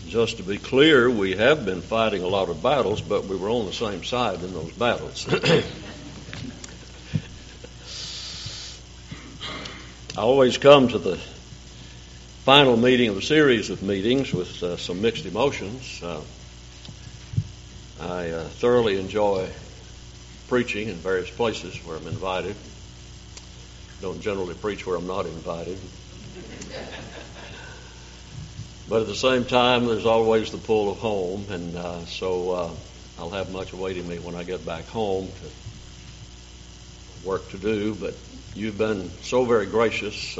Just to be clear, we have been fighting a lot of battles, but we were on the same side in those battles. I always come to the final meeting of a series of meetings with some mixed emotions. I thoroughly enjoy preaching in various places where I'm invited. Don't generally preach where I'm not invited. But at the same time, there's always the pull of home, and so I'll have much awaiting me when I get back home to work to do. But you've been so very gracious.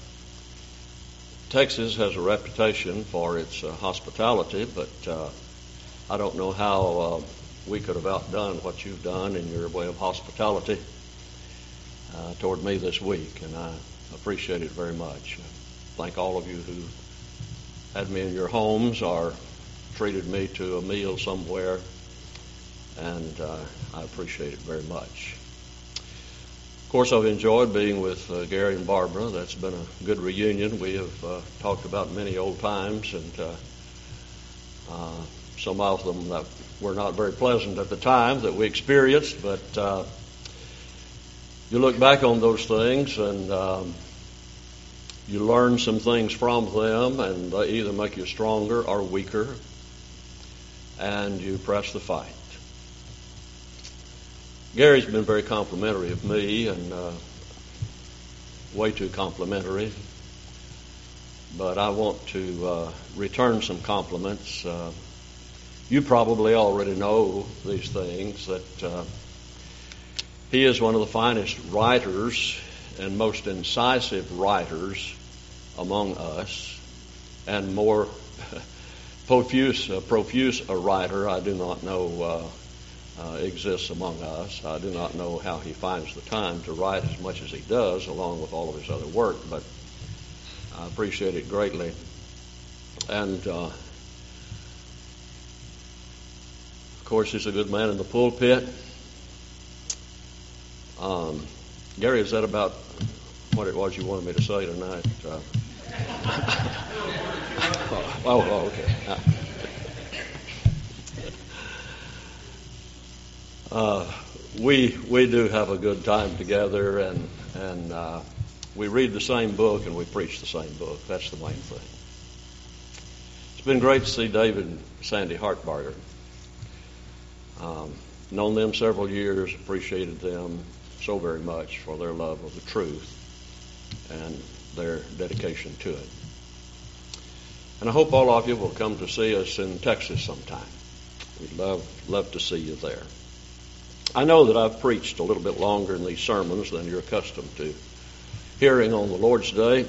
Texas has a reputation for its hospitality, but I don't know how we could have outdone what you've done in your way of hospitality toward me this week, and I appreciate it very much. Thank all of you who had me in your homes or treated me to a meal somewhere, and I appreciate it very much. Of course, I've enjoyed being with Gary and Barbara. That's been a good reunion. We have talked about many old times, and some of them that were not very pleasant at the time that we experienced, but you look back on those things and you learn some things from them, and they either make you stronger or weaker, and you press the fight. Gary's been very complimentary of me, and way too complimentary, but I want to return some compliments. You probably already know these things, that he is one of the finest writers and most incisive writers among us, and more profuse a writer I do not know exists among us. I do not know how he finds the time to write as much as he does, along with all of his other work, but I appreciate it greatly. And of course, he's a good man in the pulpit. Gary, is that about what it was you wanted me to say tonight? Okay. We do have a good time together, and we read the same book and we preach the same book. That's the main thing. It's been great to see David and Sandy Hartbarger. Known them several years, appreciated them so very much for their love of the truth and their dedication to it. And I hope all of you will come to see us in Texas sometime. We'd love to see you there. I know that I've preached a little bit longer in these sermons than you're accustomed to hearing on the Lord's Day.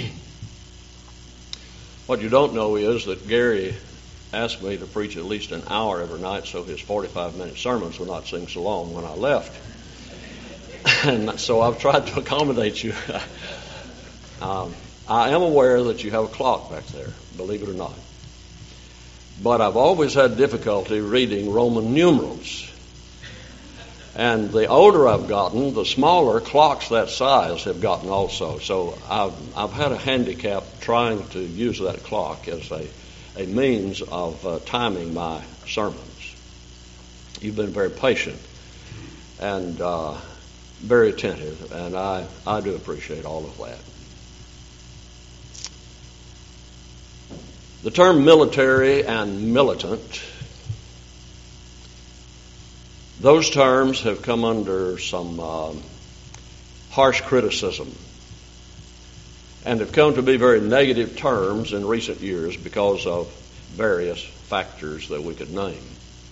What you don't know is that Gary asked me to preach at least an hour every night, so his 45-minute sermons would not seem so long when I left. And so I've tried to accommodate you. I am aware that you have a clock back there, believe it or not. But I've always had difficulty reading Roman numerals. And the older I've gotten, the smaller clocks that size have gotten also. So I've had a handicap trying to use that clock as a means of timing my sermons. You've been very patient and very attentive, and I do appreciate all of that. The term military and militant, those terms have come under some harsh criticism and have come to be very negative terms in recent years because of various factors that we could name.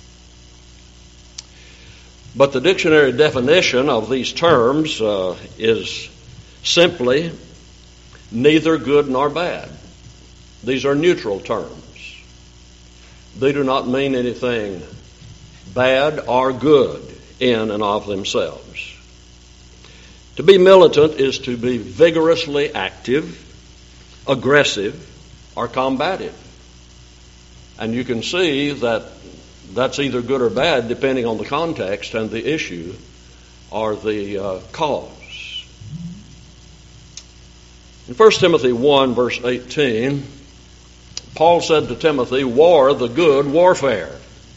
But the dictionary definition of these terms is simply neither good nor bad. These are neutral terms. They do not mean anything bad or good in and of themselves. To be militant is to be vigorously active, aggressive, or combative. And you can see that that's either good or bad depending on the context and the issue or the cause. In 1 Timothy 1, verse 18, Paul said to Timothy, war the good warfare.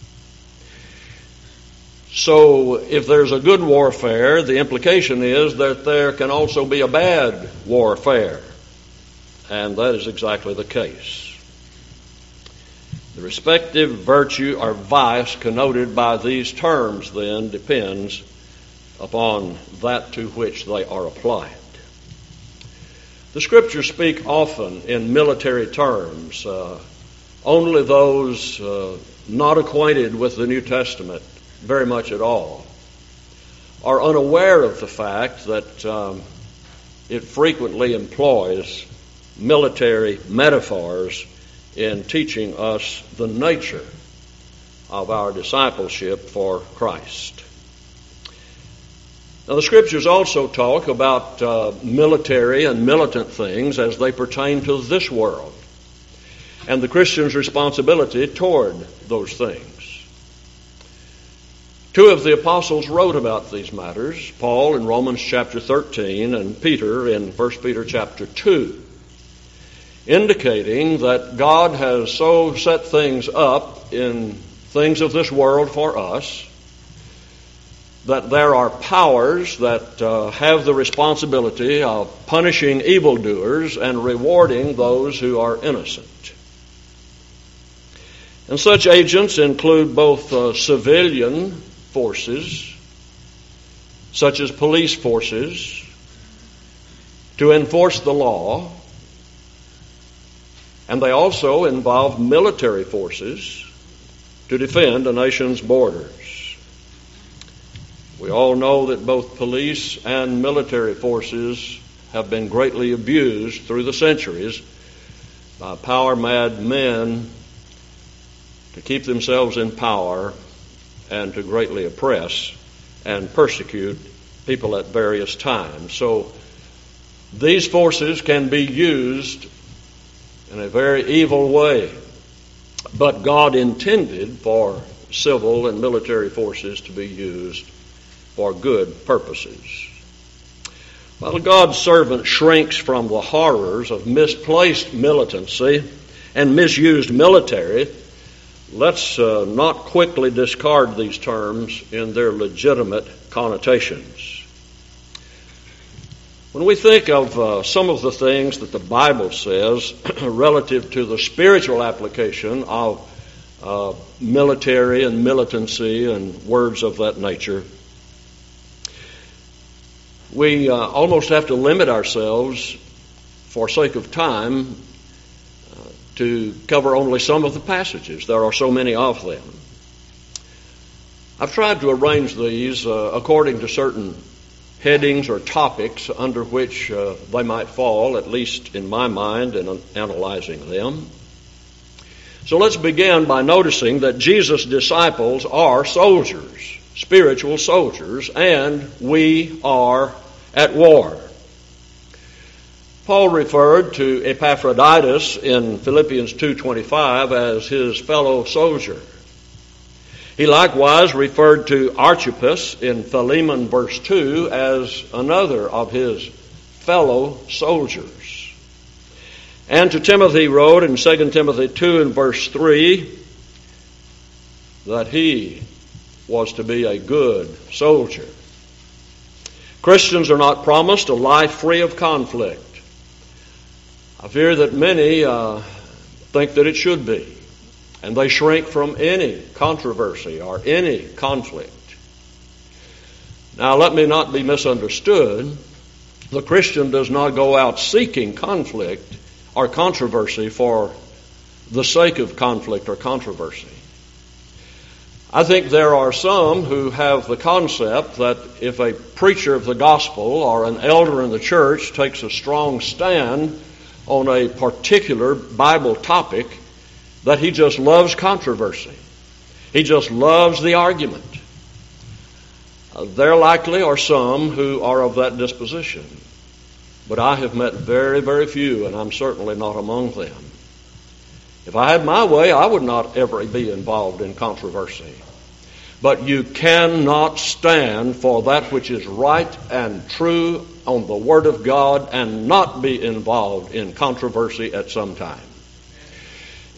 So if there's a good warfare, the implication is that there can also be a bad warfare. And that is exactly the case. The respective virtue or vice connoted by these terms then depends upon that to which they are applied. The Scriptures speak often in military terms. Only those not acquainted with the New Testament very much at all are unaware of the fact that it frequently employs military metaphors in teaching us the nature of our discipleship for Christ. Now, the Scriptures also talk about military and militant things as they pertain to this world and the Christian's responsibility toward those things. Two of the apostles wrote about these matters, Paul in Romans chapter 13 and Peter in 1 Peter chapter 2, indicating that God has so set things up in things of this world for us that there are powers that have the responsibility of punishing evildoers and rewarding those who are innocent. And such agents include both civilian forces, such as police forces, to enforce the law, and they also involve military forces to defend a nation's borders. We all know that both police and military forces have been greatly abused through the centuries by power-mad men to keep themselves in power and to greatly oppress and persecute people at various times. So these forces can be used in a very evil way, but God intended for civil and military forces to be used for good purposes. While God's servant shrinks from the horrors of misplaced militancy and misused military, let's not quickly discard these terms in their legitimate connotations. When we think of some of the things that the Bible says relative to the spiritual application of military and militancy and words of that nature, we almost have to limit ourselves, for sake of time, to cover only some of the passages. There are so many of them. I've tried to arrange these according to certain headings or topics under which they might fall, at least in my mind, in analyzing them. So let's begin by noticing that Jesus' disciples are soldiers, spiritual soldiers, and we are at war. Paul referred to Epaphroditus in Philippians 2:25 as his fellow soldier. He likewise referred to Archippus in Philemon verse 2 as another of his fellow soldiers. And to Timothy wrote in 2 Timothy 2 and verse 3 that he was to be a good soldier. Christians are not promised a life free of conflict. I fear that many think that it should be, and they shrink from any controversy or any conflict. Now, let me not be misunderstood. The Christian does not go out seeking conflict or controversy for the sake of conflict or controversy. I think there are some who have the concept that if a preacher of the gospel or an elder in the church takes a strong stand on a particular Bible topic, that he just loves controversy. He just loves the argument. There likely are some who are of that disposition, but I have met very, very few, and I'm certainly not among them. If I had my way, I would not ever be involved in controversy. But you cannot stand for that which is right and true on the Word of God and not be involved in controversy at some time.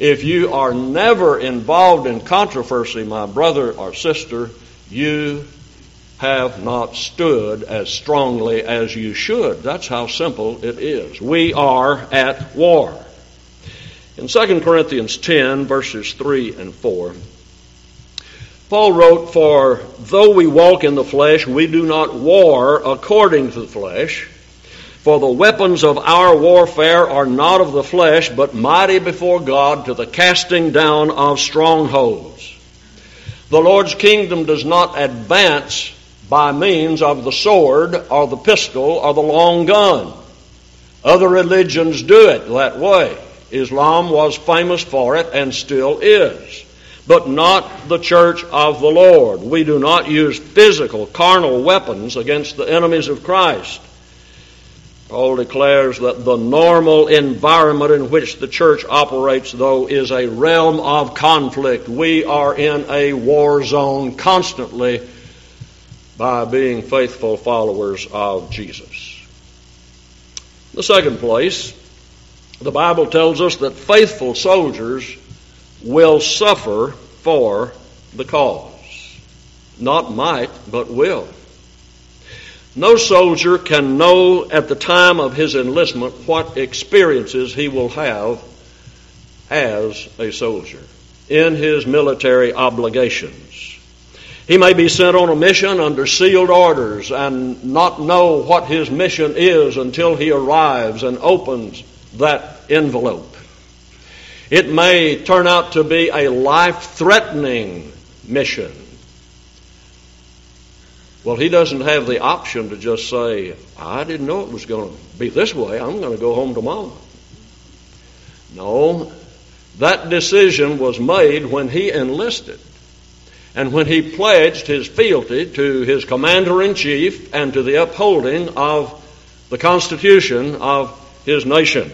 If you are never involved in controversy, my brother or sister, you have not stood as strongly as you should. That's how simple it is. We are at war. In 2 Corinthians 10, verses 3 and 4, Paul wrote, "For though we walk in the flesh, we do not war according to the flesh. For the weapons of our warfare are not of the flesh, but mighty before God to the casting down of strongholds." The Lord's kingdom does not advance by means of the sword or the pistol or the long gun. Other religions do it that way. Islam was famous for it and still is. But not the church of the Lord. We do not use physical, carnal weapons against the enemies of Christ. Paul declares that the normal environment in which the church operates, though, is a realm of conflict. We are in a war zone constantly by being faithful followers of Jesus. In the second place, the Bible tells us that faithful soldiers will suffer for the cause. Not might, but will. No soldier can know at the time of his enlistment what experiences he will have as a soldier in his military obligations. He may be sent on a mission under sealed orders and not know what his mission is until he arrives and opens that envelope. It may turn out to be a life-threatening mission. Well, he doesn't have the option to just say, "I didn't know it was going to be this way. I'm going to go home tomorrow." No, that decision was made when he enlisted and when he pledged his fealty to his commander-in-chief and to the upholding of the Constitution of his nation.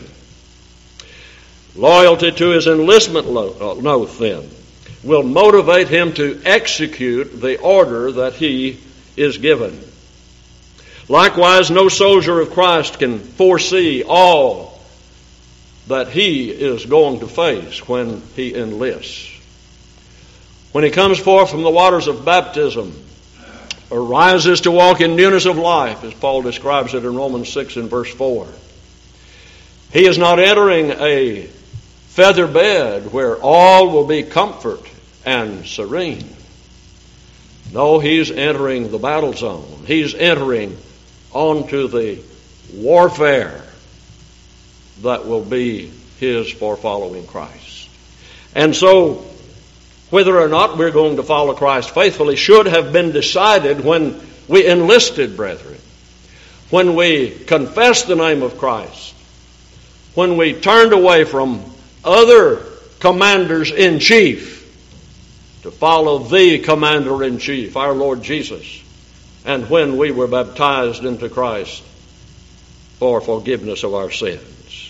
Loyalty to his enlistment oath, then, will motivate him to execute the order that he is given. Likewise, no soldier of Christ can foresee all that he is going to face when he enlists. When he comes forth from the waters of baptism, arises to walk in newness of life, as Paul describes it in Romans 6 and verse 4. He is not entering a feather bed where all will be comfort and serene. No, he's entering the battle zone. He's entering onto the warfare that will be his for following Christ. And so, whether or not we're going to follow Christ faithfully should have been decided when we enlisted, brethren. When we confessed the name of Christ. When we turned away from other commanders-in-chief to follow the commander-in-chief, our Lord Jesus, and when we were baptized into Christ for forgiveness of our sins.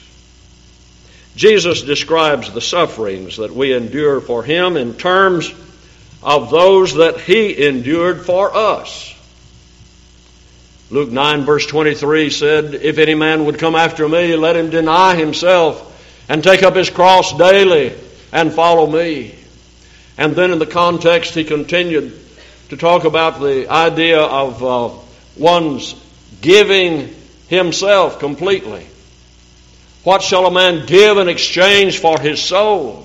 Jesus describes the sufferings that we endure for him in terms of those that he endured for us. Luke 9 verse 23 said, "If any man would come after me, let him deny himself and take up his cross daily and follow me." And then in the context he continued to talk about the idea of one's giving himself completely. What shall a man give in exchange for his soul?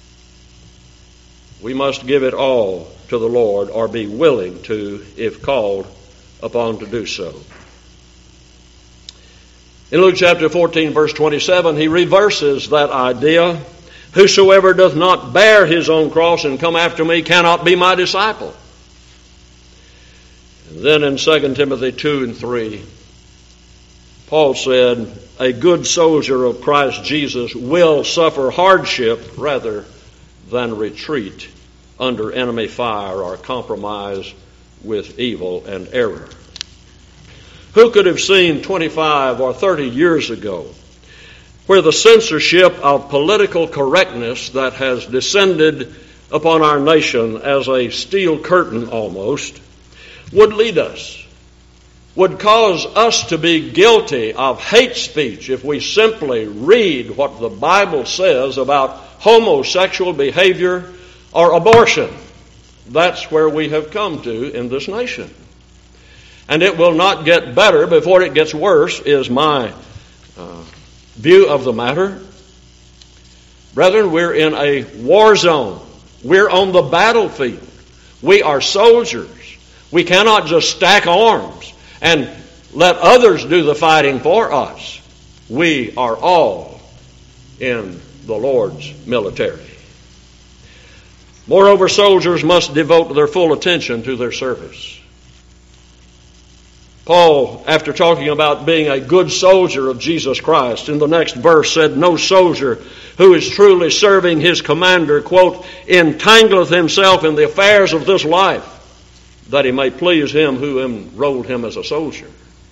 We must give it all to the Lord, or be willing to, if called upon to do so. In Luke chapter 14 verse 27, he reverses that idea. "Whosoever doth not bear his own cross and come after me cannot be my disciple." And then in 2 Timothy 2 and 3, Paul said, "A good soldier of Christ Jesus will suffer hardship rather than retreat under enemy fire or compromise with evil and error." Who could have seen 25 or 30 years ago where the censorship of political correctness that has descended upon our nation as a steel curtain almost would lead us, would cause us to be guilty of hate speech if we simply read what the Bible says about homosexual behavior or abortion. That's where we have come to in this nation. And it will not get better before it gets worse, is my view of the matter. Brethren, we're in a war zone. We're on the battlefield. We are soldiers. We cannot just stack arms and let others do the fighting for us. We are all in the Lord's military. Moreover, soldiers must devote their full attention to their service. Paul, after talking about being a good soldier of Jesus Christ, in the next verse said, "No soldier who is truly serving his commander, quote, entangleth himself in the affairs of this life, that he may please him who enrolled him as a soldier."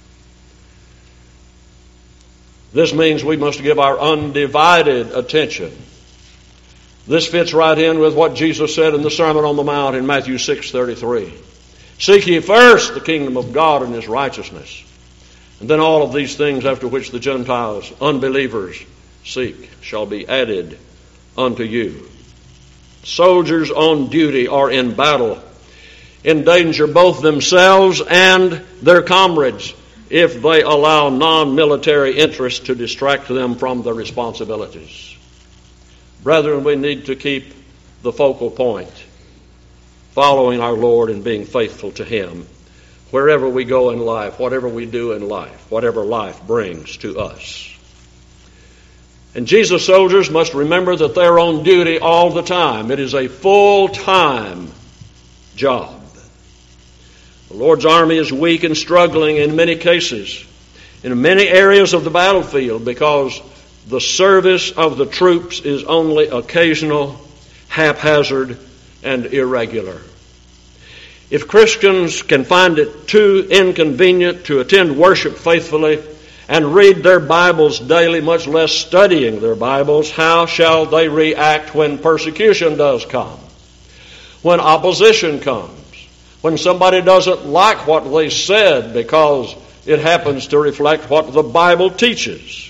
This means we must give our undivided attention. This fits right in with what Jesus said in the Sermon on the Mount in Matthew 6:33. "Seek ye first the kingdom of God and His righteousness, and then all of these things after which the Gentiles, unbelievers, seek shall be added unto you." Soldiers on duty are in battle, endanger both themselves and their comrades if they allow non-military interests to distract them from their responsibilities. Brethren, we need to keep the focal point, following our Lord and being faithful to Him wherever we go in life, whatever we do in life, whatever life brings to us. And Jesus' soldiers must remember that they're on duty all the time. It is a full-time job. The Lord's army is weak and struggling in many cases, in many areas of the battlefield, because the service of the troops is only occasional, haphazard, and irregular. If Christians can find it too inconvenient to attend worship faithfully and read their Bibles daily, much less studying their Bibles, how shall they react when persecution does come? When opposition comes? When somebody doesn't like what they said because it happens to reflect what the Bible teaches?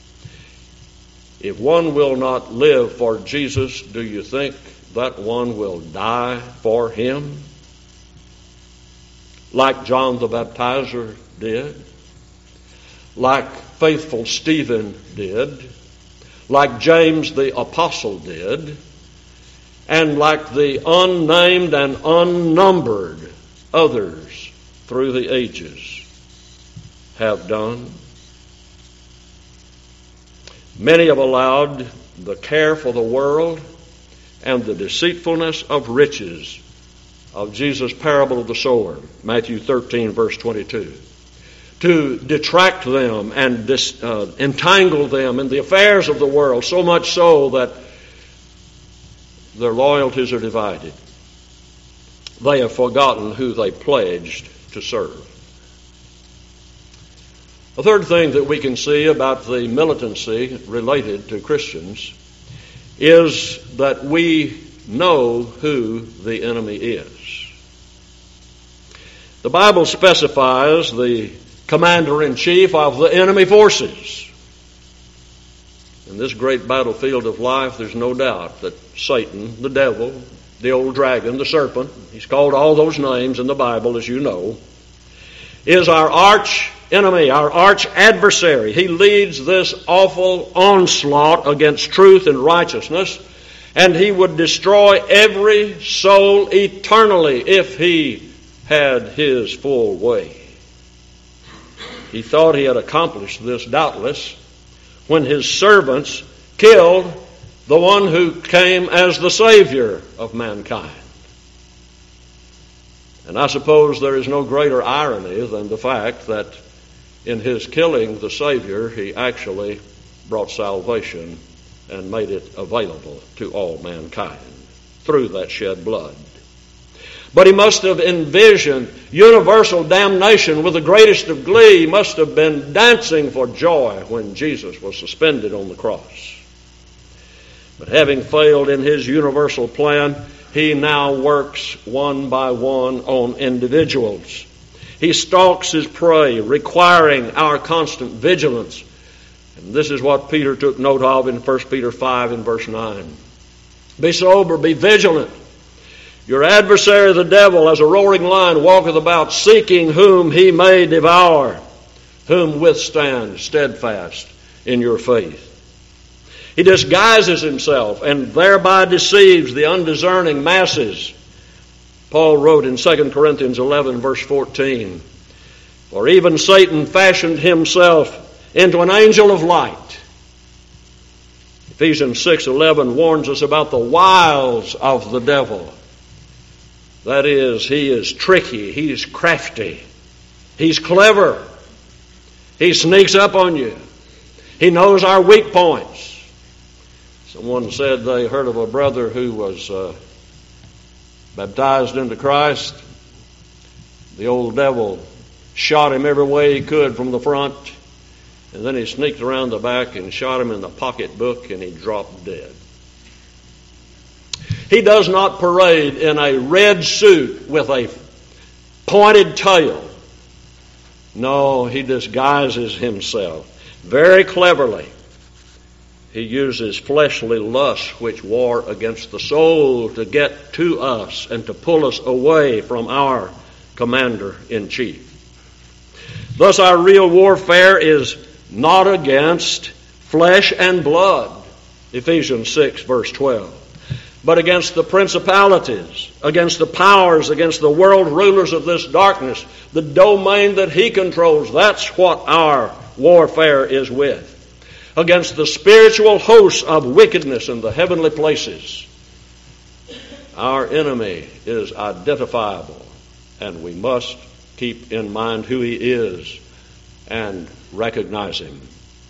If one will not live for Jesus, do you think that one will die for Him? Like John the Baptizer did, like faithful Stephen did, like James the Apostle did, and like the unnamed and unnumbered others through the ages have done. Many have allowed the care for the world and the deceitfulness of riches of Jesus' parable of the sower, Matthew 13, verse 22, to detract them and entangle them in the affairs of the world, so much so that their loyalties are divided. They have forgotten who they pledged to serve. A third thing that we can see about the militancy related to Christians is that we know who the enemy is. The Bible specifies the commander-in-chief of the enemy forces. In this great battlefield of life, there's no doubt that Satan, the devil, the old dragon, the serpent, he's called all those names in the Bible, as you know, is our arch enemy, our arch adversary. He leads this awful onslaught against truth and righteousness, and he would destroy every soul eternally if he had his full way. He thought he had accomplished this, doubtless, when his servants killed the one who came as the Savior of mankind. And I suppose there is no greater irony than the fact that in his killing the Savior, he actually brought salvation and made it available to all mankind through that shed blood. But he must have envisioned universal damnation with the greatest of glee. He must have been dancing for joy when Jesus was suspended on the cross. But having failed in his universal plan, he now works one by one on individuals. He stalks his prey, requiring our constant vigilance. And this is what Peter took note of in 1 Peter 5 and verse 9. Be sober, be vigilant. Your adversary the devil, as a roaring lion, walketh about, seeking whom he may devour, whom withstand steadfast in your faith. He disguises himself and thereby deceives the undiscerning masses. Paul wrote in 2 Corinthians 11, verse 14, for even Satan fashioned himself into an angel of light. Ephesians 6:11 warns us about the wiles of the devil. That is, he is tricky, he's crafty, he's clever, he sneaks up on you, he knows our weak points. Someone said they heard of a brother who was baptized into Christ. The old devil shot him every way he could from the front, and then he sneaked around the back and shot him in the pocketbook, and he dropped dead. He does not parade in a red suit with a pointed tail. No, he disguises himself very cleverly. He uses fleshly lusts which war against the soul to get to us and to pull us away from our commander-in-chief. Thus our real warfare is not against flesh and blood, Ephesians 6, verse 12, but against the principalities, against the powers, against the world rulers of this darkness, the domain that he controls. That's what our warfare is with. Against the spiritual hosts of wickedness in the heavenly places. Our enemy is identifiable, and we must keep in mind who he is and recognize him.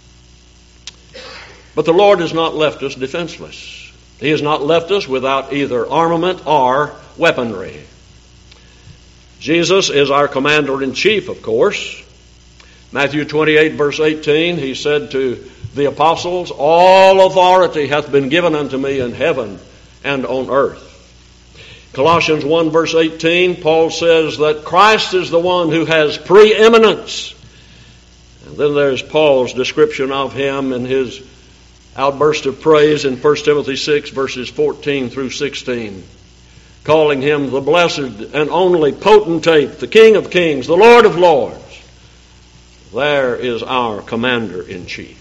But the Lord has not left us defenseless. He has not left us without either armament or weaponry. Jesus is our commander-in-chief, of course. Matthew 28, verse 18, he said to the apostles, all authority hath been given unto me in heaven and on earth. Colossians 1, verse 18, Paul says that Christ is the one who has preeminence. And then there's Paul's description of him in his outburst of praise in 1 Timothy 6, verses 14 through 16, calling him the blessed and only potentate, the King of kings, the Lord of lords. There is our commander-in-chief.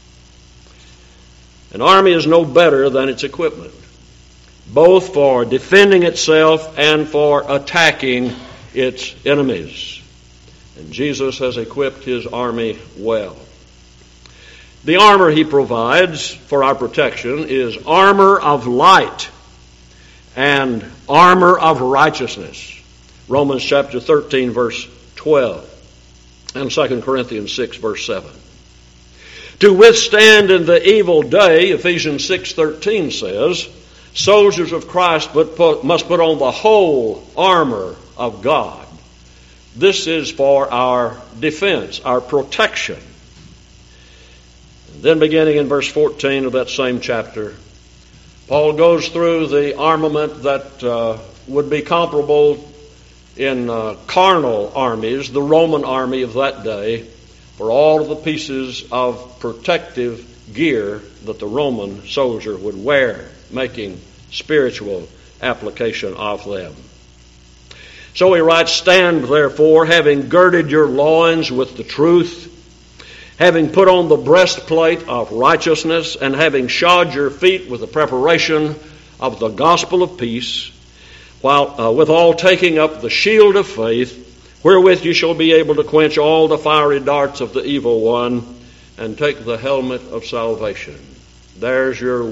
An army is no better than its equipment, both for defending itself and for attacking its enemies. And Jesus has equipped his army well. The armor he provides for our protection is armor of light and armor of righteousness. Romans chapter 13, verse 12, and 2 Corinthians 6, verse 7. To withstand in the evil day, Ephesians 6:13 says, soldiers of Christ must put on the whole armor of God. This is for our defense, our protection. And then beginning in verse 14 of that same chapter, Paul goes through the armament that would be comparable in carnal armies, the Roman army of that day, for all of the pieces of protective gear that the Roman soldier would wear, making spiritual application of them. So he writes, stand therefore, having girded your loins with the truth, having put on the breastplate of righteousness, and having shod your feet with the preparation of the gospel of peace, while withal taking up the shield of faith, wherewith you shall be able to quench all the fiery darts of the evil one, and take the helmet of salvation. There's your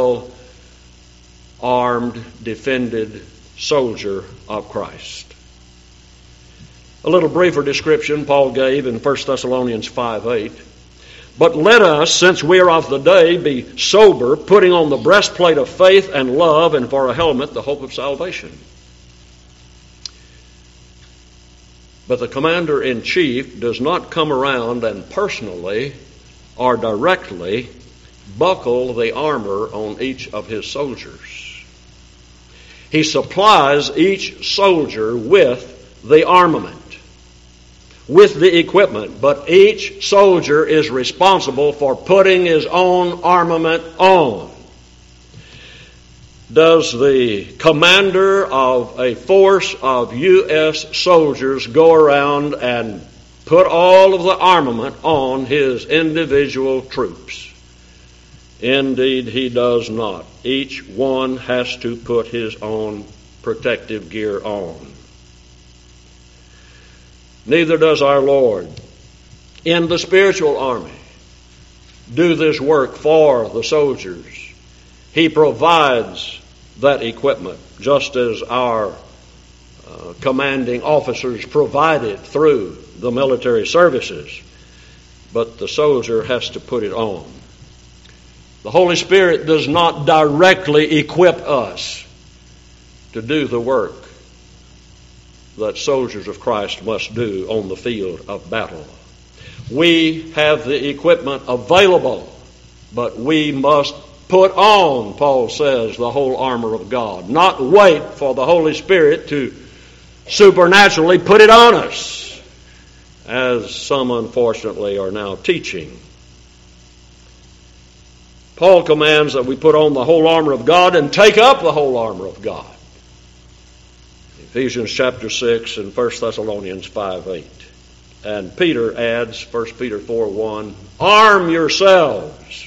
well-armed, defended soldier of Christ. A little briefer description Paul gave in 1 Thessalonians 5:8. But let us, since we are of the day, be sober, putting on the breastplate of faith and love, and for a helmet the hope of salvation. But the commander-in-chief does not come around and personally or directly buckle the armor on each of his soldiers. He supplies each soldier with the armament, with the equipment, but each soldier is responsible for putting his own armament on. does the commander of a force of U.S. soldiers go around and put all of the armament on his individual troops. Indeed, he does not. Each one has to put his own protective gear on. Neither does our Lord in the spiritual army do this work for the soldiers. He provides that equipment, just as our commanding officers provide it through the military services. But the soldier has to put it on. The Holy Spirit does not directly equip us to do the work that soldiers of Christ must do on the field of battle. We have the equipment available, but we must put on, Paul says, the whole armor of God. Not wait for the Holy Spirit to supernaturally put it on us, as some unfortunately are now teaching. Paul commands that we put on the whole armor of God and take up the whole armor of God. Ephesians chapter 6 and 1 Thessalonians 5:8. And Peter adds, 1 Peter 4:1, arm yourselves.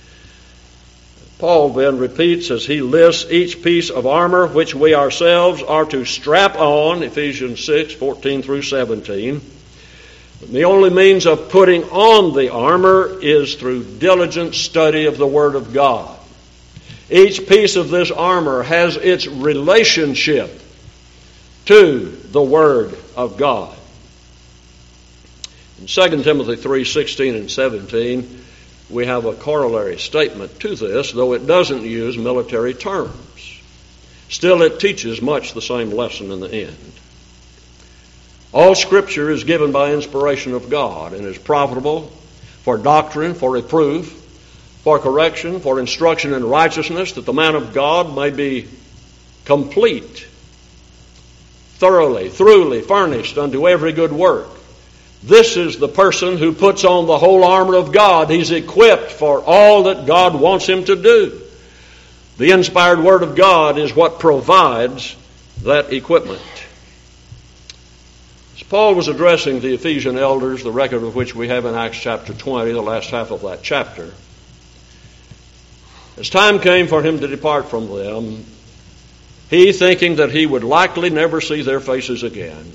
Paul then repeats as he lists each piece of armor which we ourselves are to strap on, Ephesians 6:14 through 17. The only means of putting on the armor is through diligent study of the Word of God. Each piece of this armor has its relationship to the Word of God. In 2 Timothy 3:16 and 17, we have a corollary statement to this, though it doesn't use military terms. Still, it teaches much the same lesson in the end. All Scripture is given by inspiration of God and is profitable for doctrine, for reproof, for correction, for instruction in righteousness, that the man of God may be complete, thoroughly furnished unto every good work. This is the person who puts on the whole armor of God. He's equipped for all that God wants him to do. The inspired Word of God is what provides that equipment. As Paul was addressing the Ephesian elders, the record of which we have in Acts chapter 20, the last half of that chapter, as time came for him to depart from them, he, thinking that he would likely never see their faces again,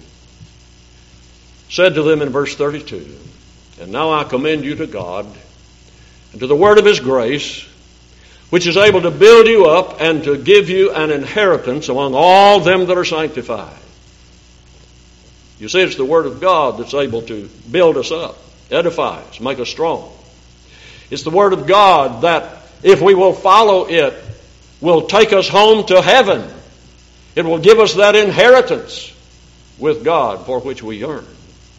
said to them in verse 32, and now I commend you to God and to the word of His grace, which is able to build you up and to give you an inheritance among all them that are sanctified. You see, it's the Word of God that's able to build us up, edify us, make us strong. It's the Word of God that, if we will follow it, will take us home to heaven. It will give us that inheritance with God for which we yearn.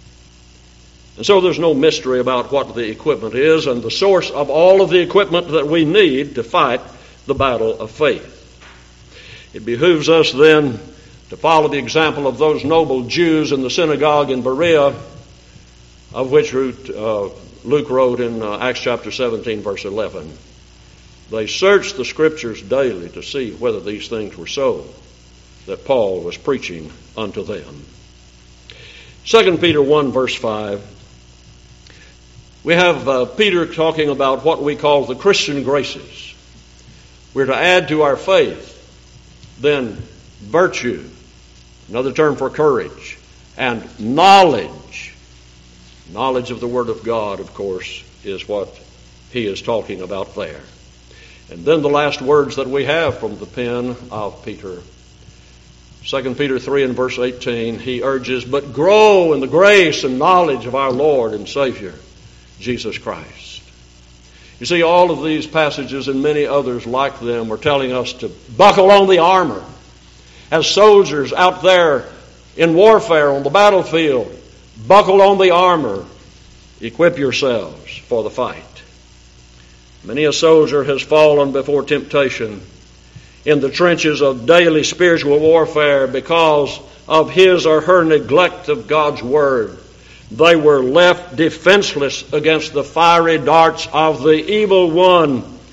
And so there's no mystery about what the equipment is and the source of all of the equipment that we need to fight the battle of faith. It behooves us then to follow the example of those noble Jews in the synagogue in Berea, of which Luke wrote in Acts chapter 17, verse 11. They searched the Scriptures daily to see whether these things were so that Paul was preaching unto them. 2 Peter 1, verse 5. We have Peter talking about what we call the Christian graces. We're to add to our faith, then virtue, another term for courage, and knowledge. Knowledge of the Word of God, of course, is what he is talking about there. And then the last words that we have from the pen of Peter. 2 Peter 3 and verse 18, he urges, but grow in the grace and knowledge of our Lord and Savior, Jesus Christ. You see, all of these passages and many others like them are telling us to buckle on the armor. As soldiers out there in warfare on the battlefield, buckle on the armor, equip yourselves for the fight. Many a soldier has fallen before temptation in the trenches of daily spiritual warfare because of his or her neglect of God's Word. They were left defenseless against the fiery darts of the evil one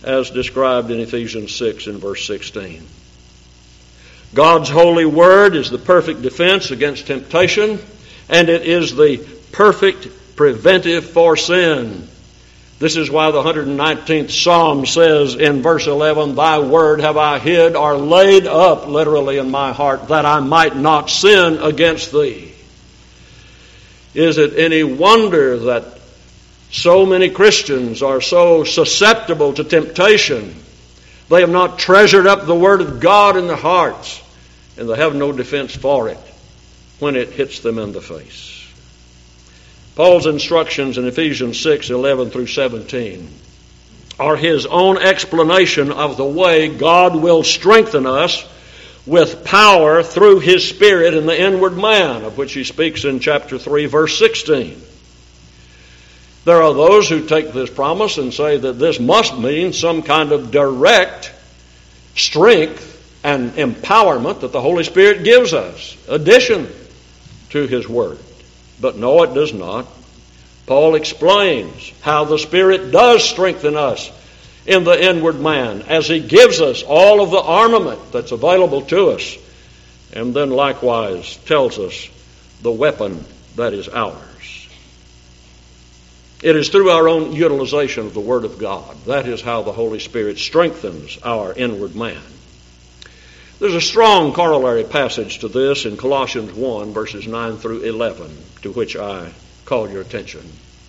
as described in Ephesians 6 and verse 16. God's holy word is the perfect defense against temptation, and it is the perfect preventive for sin. This is why the 119th Psalm says in verse 11, "Thy word have I hid," or laid up, literally, in my heart, that I might not sin against thee. Is it any wonder that so many Christians are so susceptible to temptation? They have not treasured up the Word of God in their hearts, and they have no defense for it when it hits them in the face. Paul's instructions in Ephesians 6:11 through 17 are his own explanation of the way God will strengthen us with power through His Spirit in the inward man, of which he speaks in chapter 3, verse 16. There are those who take this promise and say that this must mean some kind of direct strength and empowerment that the Holy Spirit gives us, addition to His Word. But no, it does not. Paul explains how the Spirit does strengthen us in the inward man as He gives us all of the armament that's available to us, and then likewise tells us the weapon that is ours. It is through our own utilization of the Word of God. That is how the Holy Spirit strengthens our inward man. There's a strong corollary passage to this in Colossians 1, verses 9 through 11, to which I call your attention.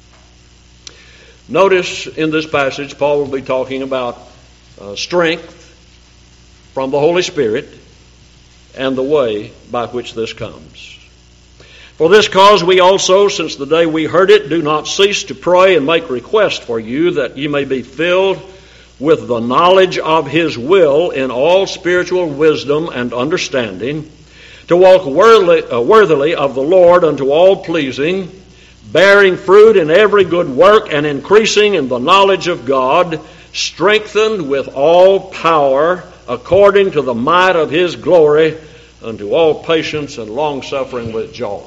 Notice in this passage, Paul will be talking about strength from the Holy Spirit and the way by which this comes. "For this cause we also, since the day we heard it, do not cease to pray and make request for you, that ye may be filled with the knowledge of His will in all spiritual wisdom and understanding, to walk worthily of the Lord unto all pleasing, bearing fruit in every good work, and increasing in the knowledge of God, strengthened with all power according to the might of His glory, unto all patience and long-suffering with joy."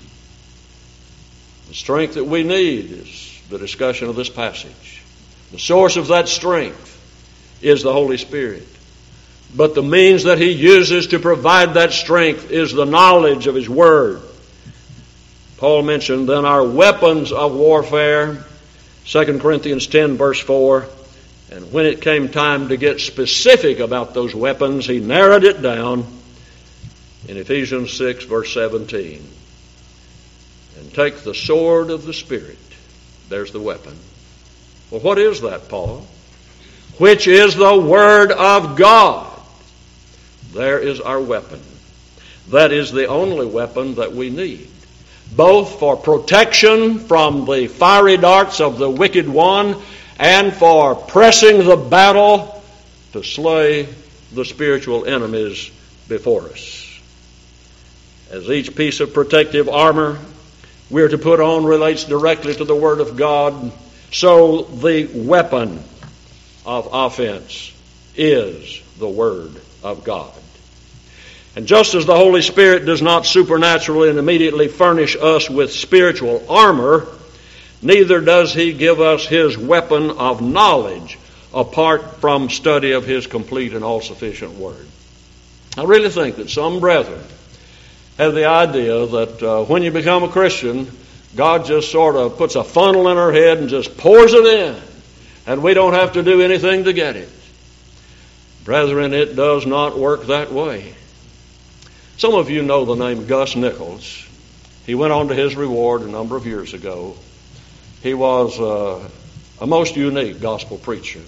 The strength that we need is the discussion of this passage. The source of that strength is the Holy Spirit. But the means that He uses to provide that strength is the knowledge of His Word. Paul mentioned then our weapons of warfare, 2 Corinthians 10, verse 4. And when it came time to get specific about those weapons, he narrowed it down in Ephesians 6, verse 17. And take the sword of the Spirit. There's the weapon. Well, what is that, Paul? Which is the Word of God. There is our weapon. That is the only weapon that we need, both for protection from the fiery darts of the wicked one and for pressing the battle to slay the spiritual enemies before us. As each piece of protective armor we're to put on relates directly to the Word of God, so the weapon of offense is the Word of God. And just as the Holy Spirit does not supernaturally and immediately furnish us with spiritual armor, neither does He give us His weapon of knowledge apart from study of His complete and all-sufficient Word. I really think that some brethren have the idea that when you become a Christian, God just sort of puts a funnel in our head and just pours it in, and we don't have to do anything to get it. Brethren, it does not work that way. Some of you know the name Gus Nichols. He went on to his reward a number of years ago. He was a most unique gospel preacher.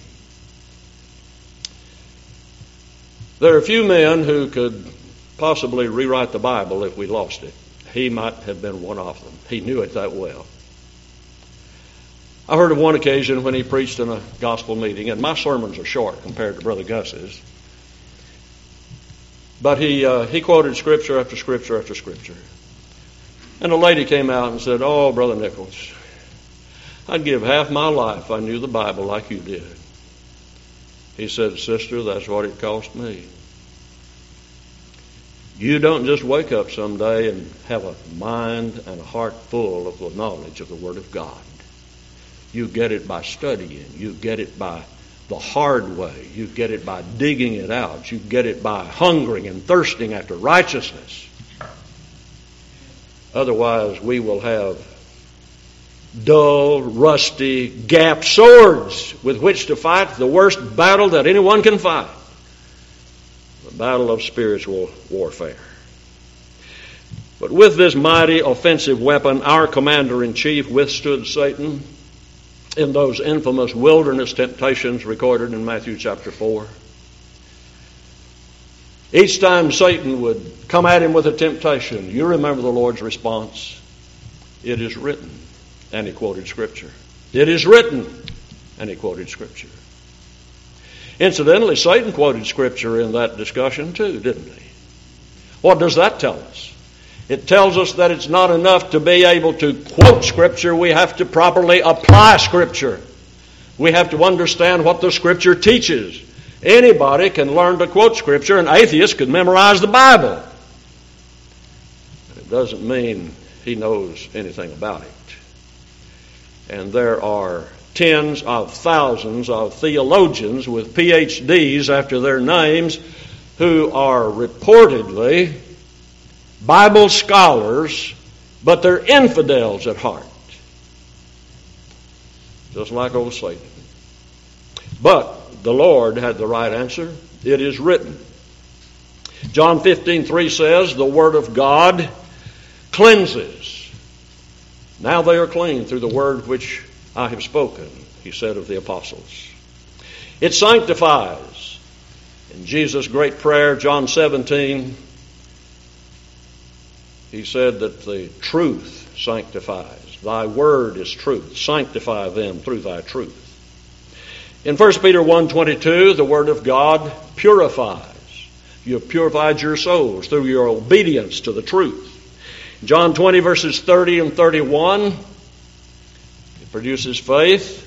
There are a few men who could possibly rewrite the Bible if we lost it. He might have been one of them. He knew it that well. I heard of one occasion when he preached in a gospel meeting, and my sermons are short compared to Brother Gus's. But he quoted scripture after scripture after scripture. And a lady came out and said, "Oh, Brother Nichols, I'd give half my life if I knew the Bible like you did." He said, "Sister, that's what it cost me." You don't just wake up someday and have a mind and a heart full of the knowledge of the Word of God. You get it by studying. You get it by the hard way. You get it by digging it out. You get it by hungering and thirsting after righteousness. Otherwise, we will have dull, rusty, gap swords with which to fight the worst battle that anyone can fight. The battle of spiritual warfare. But with this mighty offensive weapon, our commander-in-chief withstood Satan in those infamous wilderness temptations recorded in Matthew chapter 4. Each time Satan would come at him with a temptation, you remember the Lord's response. It is written. And he quoted Scripture. It is written. And he quoted Scripture. Incidentally, Satan quoted Scripture in that discussion too, didn't he? What does that tell us? It tells us that it's not enough to be able to quote Scripture. We have to properly apply Scripture. We have to understand what the Scripture teaches. Anybody can learn to quote Scripture. An atheist could memorize the Bible. It doesn't mean he knows anything about it. And there are tens of thousands of theologians with PhDs after their names who are reportedly Bible scholars, but they're infidels at heart. Just like old Satan. But the Lord had the right answer. It is written. John 15:3 says, the Word of God cleanses. Now they are clean through the word which I have spoken, he said of the apostles. It sanctifies. In Jesus' great prayer, John 17, he said that the truth sanctifies. Thy word is truth. Sanctify them through thy truth. In 1 Peter 1:22, the word of God purifies. You have purified your souls through your obedience to the truth. John 20 verses 30 and 31, it produces faith.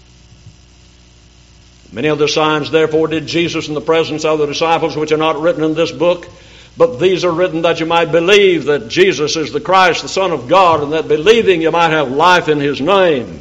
Many of the signs therefore did Jesus in the presence of the disciples, which are not written in this book, but these are written that you might believe that Jesus is the Christ, the Son of God, and that believing you might have life in his name.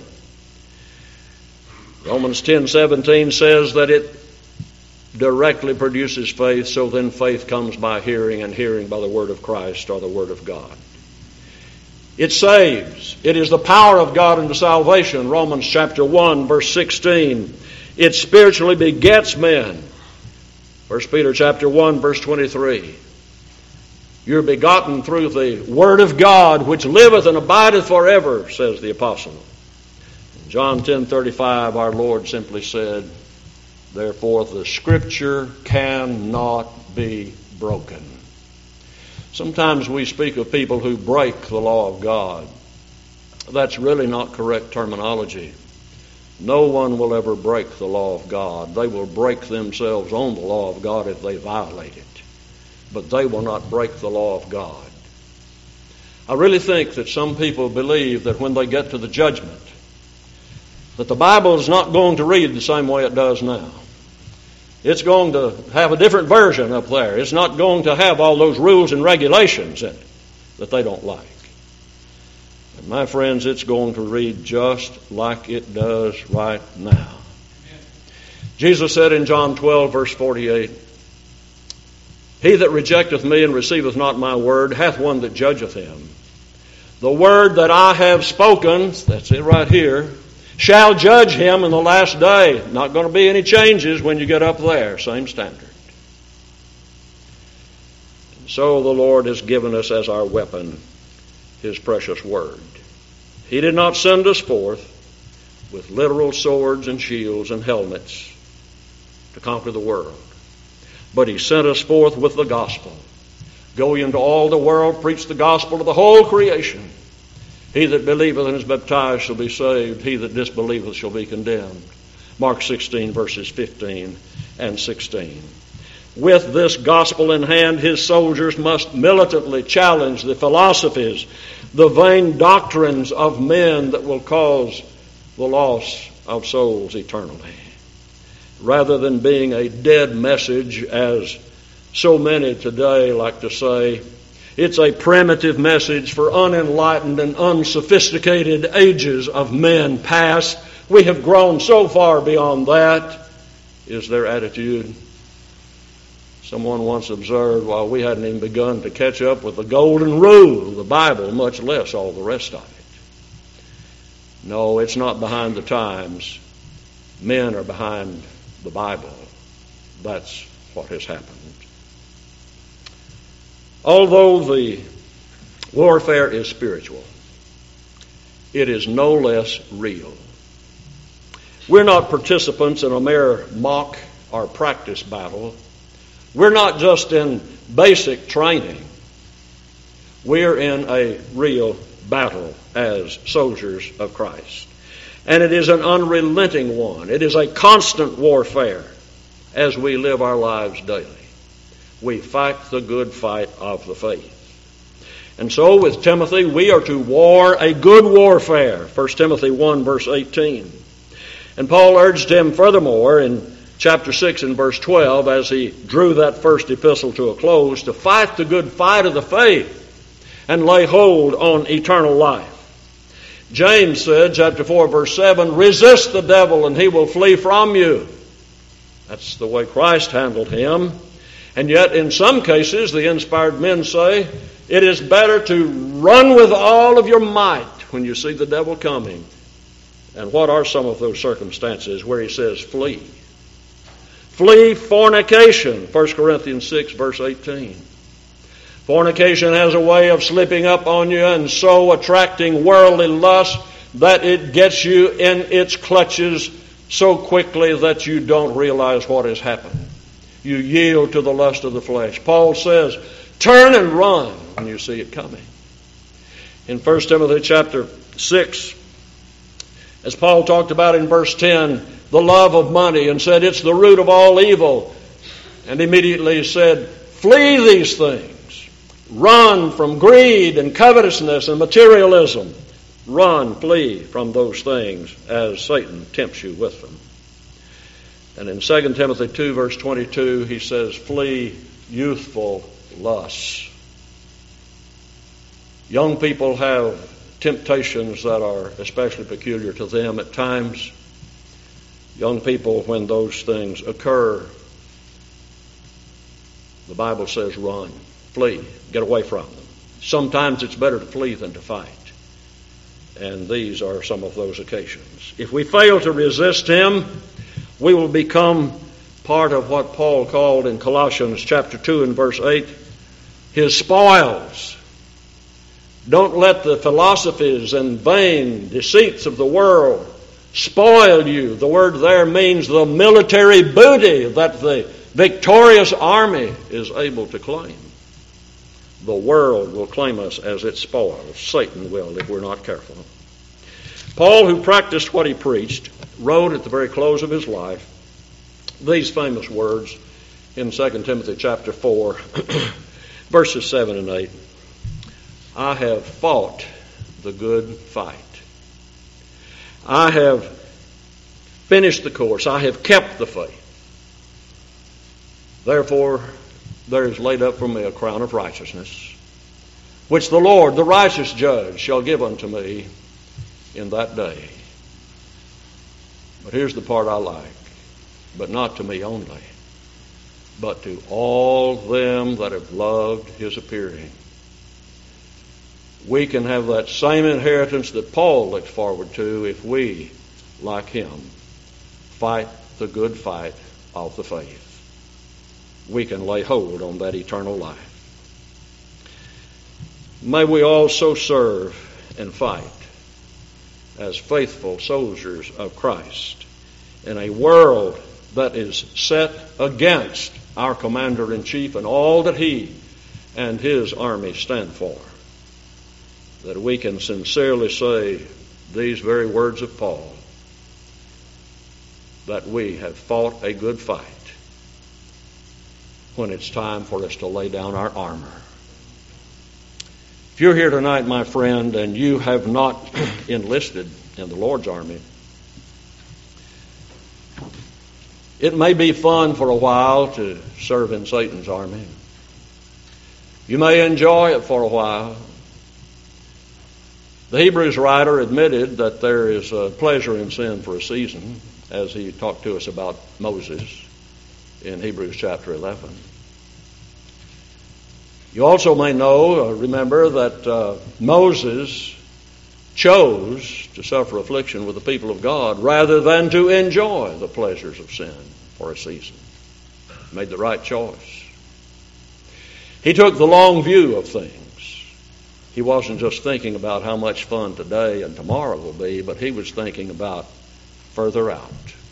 Romans 10:17 says that it directly produces faith, so then faith comes by hearing, and hearing by the word of Christ or the word of God. It saves. It is the power of God unto salvation. Romans chapter 1 verse 16. It spiritually begets men. 1 Peter chapter 1 verse 23. You're begotten through the word of God, which liveth and abideth forever, says the apostle. In John 10:35, our Lord simply said, therefore the Scripture cannot be broken. Sometimes we speak of people who break the law of God. That's really not correct terminology. No one will ever break the law of God. They will break themselves on the law of God if they violate it. But they will not break the law of God. I really think that some people believe that when they get to the judgment, that the Bible is not going to read the same way it does now. It's going to have a different version up there. It's not going to have all those rules and regulations in it that they don't like. And my friends, it's going to read just like it does right now. Jesus said in John 12, verse 48, he that rejecteth me and receiveth not my word hath one that judgeth him. The word that I have spoken, that's it right here, shall judge him in the last day. Not going to be any changes when you get up there. Same standard. And so the Lord has given us as our weapon his precious word. He did not send us forth with literal swords and shields and helmets to conquer the world. But he sent us forth with the gospel. Go into all the world, preach the gospel to the whole creation. He that believeth and is baptized shall be saved. He that disbelieveth shall be condemned. Mark 16, verses 15 and 16. With this gospel in hand, his soldiers must militantly challenge the philosophies, the vain doctrines of men that will cause the loss of souls eternally. Rather than being a dead message, as so many today like to say, it's a primitive message for unenlightened and unsophisticated ages of men past. We have grown so far beyond that. is their attitude. Someone once observed, while we hadn't even begun to catch up with the golden rule of the Bible, much less all the rest of it. No, it's not behind the times. Men are behind the Bible. That's what has happened. Although the warfare is spiritual, it is no less real. We're not participants in a mere mock or practice battle. We're not just in basic training. We're in a real battle as soldiers of Christ. And it is an unrelenting one. It is a constant warfare as we live our lives daily. We fight the good fight of the faith. And so with Timothy, we are to war a good warfare. 1 Timothy 1 verse 18. And Paul urged him furthermore in chapter 6 and verse 12, as he drew that first epistle to a close, to fight the good fight of the faith and lay hold on eternal life. James said, chapter 4 verse 7, resist the devil and he will flee from you. That's the way Christ handled him. And yet in some cases, the inspired men say, it is better to run with all of your might when you see the devil coming. And what are some of those circumstances where he says flee? Flee fornication, 1 Corinthians 6 verse 18. Fornication has a way of slipping up on you and so attracting worldly lust that it gets you in its clutches so quickly that you don't realize what has happened. You yield to the lust of the flesh. Paul says, turn and run when you see it coming. In 1 Timothy chapter 6, as Paul talked about in verse 10, the love of money, and said it's the root of all evil. And immediately said, flee these things. Run from greed and covetousness and materialism. Run, flee from those things as Satan tempts you with them. And in 2 Timothy 2 verse 22, he says, flee youthful lusts. Young people have temptations that are especially peculiar to them at times. Young people, when those things occur, the Bible says run, flee, get away from them. Sometimes it's better to flee than to fight. And these are some of those occasions. If we fail to resist him, we will become part of what Paul called in Colossians chapter 2 and verse 8, his spoils. Don't let the philosophies and vain deceits of the world spoil you. The word there means the military booty that the victorious army is able to claim. The world will claim us as its spoils. Satan will if we're not careful. Paul, who practiced what he preached, wrote at the very close of his life these famous words in 2 Timothy chapter 4, verses 7 and 8. I have fought the good fight. I have finished the course. I have kept the faith. Therefore, there is laid up for me a crown of righteousness, which the Lord, the righteous judge, shall give unto me in that day. But here's the part I like. But not to me only, but to all them that have loved his appearing. We can have that same inheritance that Paul looks forward to if we, like him, fight the good fight of the faith. We can lay hold on that eternal life. May we also serve and fight as faithful soldiers of Christ in a world that is set against our commander-in-chief and all that he and his army stand for. That we can sincerely say these very words of Paul, that we have fought a good fight when it's time for us to lay down our armor. If you're here tonight, my friend, and you have not enlisted in the Lord's army, it may be fun for a while to serve in Satan's army. You may enjoy it for a while. The Hebrews writer admitted that there is pleasure in sin for a season. as he talked to us about Moses in Hebrews chapter 11. You also may remember that Moses chose to suffer affliction with the people of God rather than to enjoy the pleasures of sin for a season. Made the right choice. He took the long view of things. He wasn't just thinking about how much fun today and tomorrow will be, but he was thinking about further out.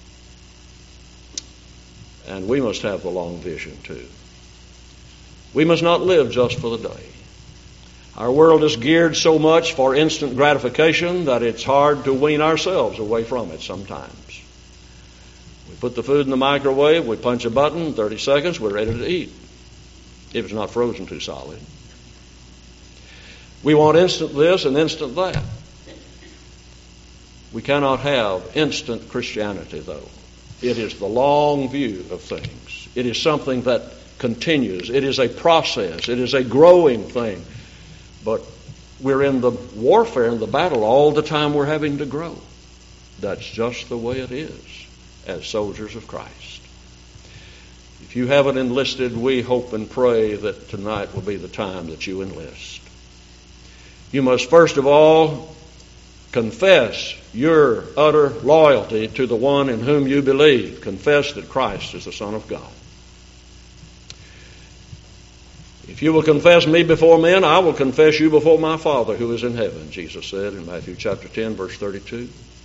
And we must have the long vision too. We must not live just for the day. Our world is geared so much for instant gratification that it's hard to wean ourselves away from it sometimes. We put the food in the microwave, we punch a button, 30 seconds, we're ready to eat. If it's not frozen too solid. We want instant this and instant that. We cannot have instant Christianity, though. It is the long view of things. It is something that continues. It is a process. It is a growing thing. But we're in the warfare and the battle all the time we're having to grow. That's just the way it is as soldiers of Christ. If you haven't enlisted, we hope and pray that tonight will be the time that you enlist. You must first of all confess your utter loyalty to the one in whom you believe. Confess that Christ is the Son of God. If you will confess me before men, I will confess you before my Father who is in heaven, Jesus said in Matthew chapter 10, verse 32.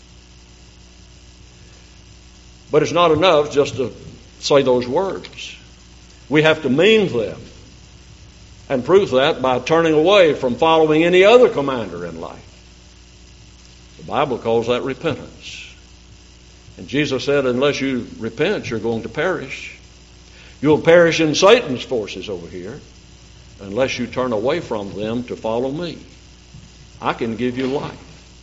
But it's not enough just to say those words. We have to mean them. And prove that by turning away from following any other commander in life. The Bible calls that repentance. And Jesus said, unless you repent, you're going to perish. You'll perish in Satan's forces over here unless you turn away from them to follow me. I can give you life.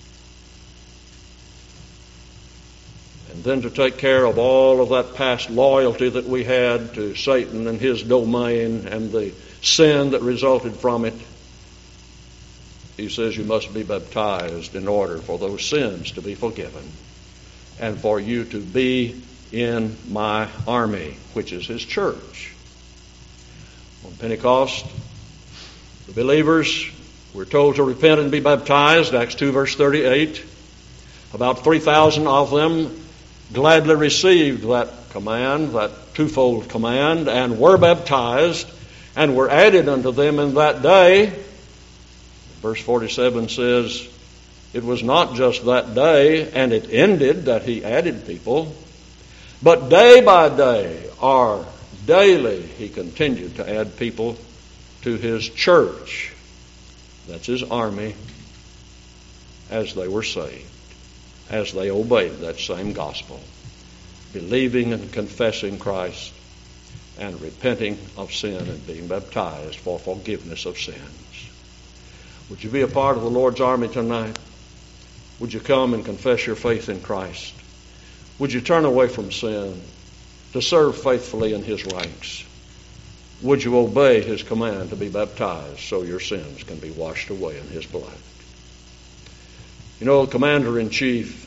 And then to take care of all of that past loyalty that we had to Satan and his domain and the sin that resulted from it. He says you must be baptized in order for those sins to be forgiven and for you to be in my army, which is his church. On Pentecost, the believers were told to repent and be baptized, Acts 2 verse 38. About 3,000 of them gladly received that command, that twofold command, and were baptized, and were added unto them in that day. Verse 47 says, it was not just that day, and it ended that he added people, but day by day, or daily, he continued to add people to his church. That's his army, as they were saved, as they obeyed that same gospel, believing and confessing Christ, and repenting of sin and being baptized for forgiveness of sins. Would you be a part of the Lord's army tonight? Would you come and confess your faith in Christ? Would you turn away from sin to serve faithfully in his ranks? Would you obey his command to be baptized so your sins can be washed away in his blood? You know, the commander-in-chief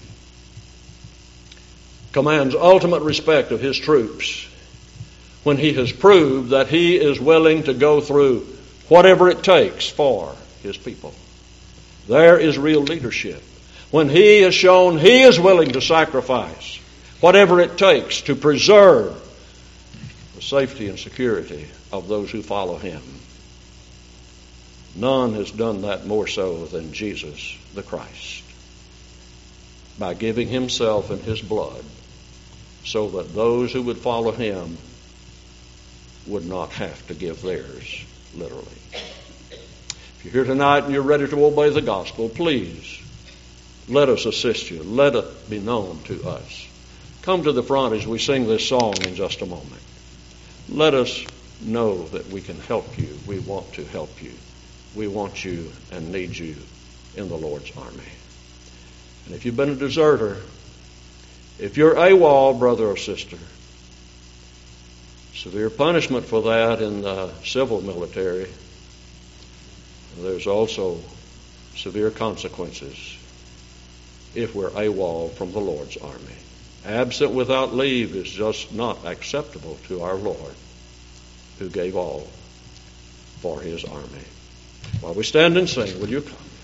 commands ultimate respect of his troops when he has proved that he is willing to go through whatever it takes for his people. There is real leadership. When he has shown he is willing to sacrifice whatever it takes to preserve the safety and security of those who follow him. None has done that more so than Jesus the Christ, by giving himself and his blood so that those who would follow him would not have to give theirs, literally. If you're here tonight and you're ready to obey the gospel, please let us assist you. Let it be known to us. Come to the front as we sing this song in just a moment. Let us know that we can help you. We want to help you. We want you and need you in the Lord's army. And if you've been a deserter, if you're AWOL, brother or sister, severe punishment for that in the civil military. There's also severe consequences if we're AWOL from the Lord's army. Absent without leave is just not acceptable to our Lord, who gave all for his army. While we stand and sing, will you come?